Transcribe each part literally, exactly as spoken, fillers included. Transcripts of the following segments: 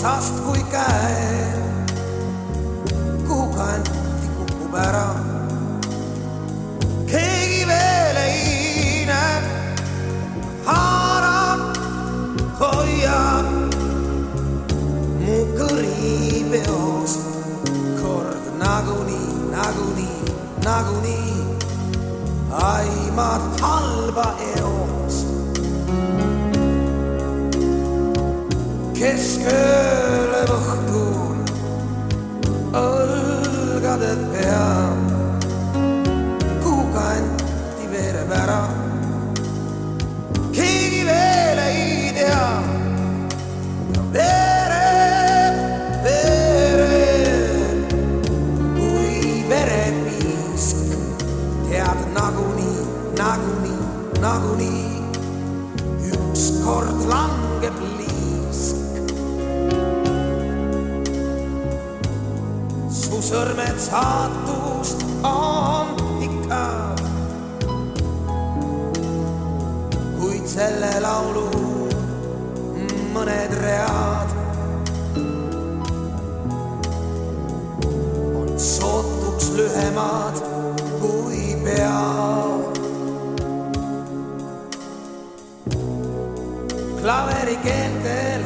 otsast kui käe, kuhu kanti kukub ära. Keegi veel ei näe, haarab, hoiab mu kõri peos. Kord nagunii, nagunii, nagunii aimad halba eos. Keskööle õhtul õlgade pea, kuhu kanti veereb ära. Keegi veel ei tea, veereb, veereb kui verepiisk. Tead nagunii, nagunii, nagunii ükskord langeb liisk. Su sõrmed saatust on pikad, kuid selle laulu mõned read on sootuks lühemad kui pead. Klaveri keentel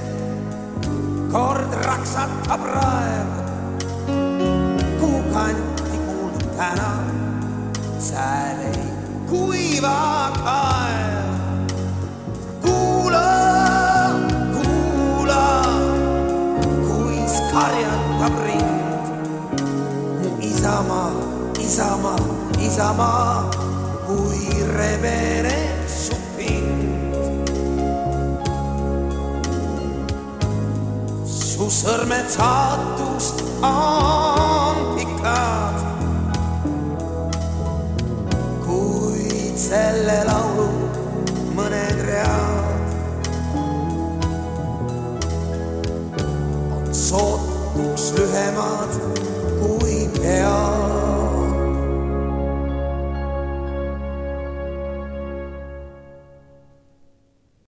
kord raksatab raev, kuhu kanti kuuldub täna sääl ei kuiva kaev. Kuula, kuula, kuis karjatab rind mu isamaa, isamaa, isamaa, kui rebeneb su pind. Su sõrmed saatust on pikad, kuid selle laulu mõned read on sootuks lühemad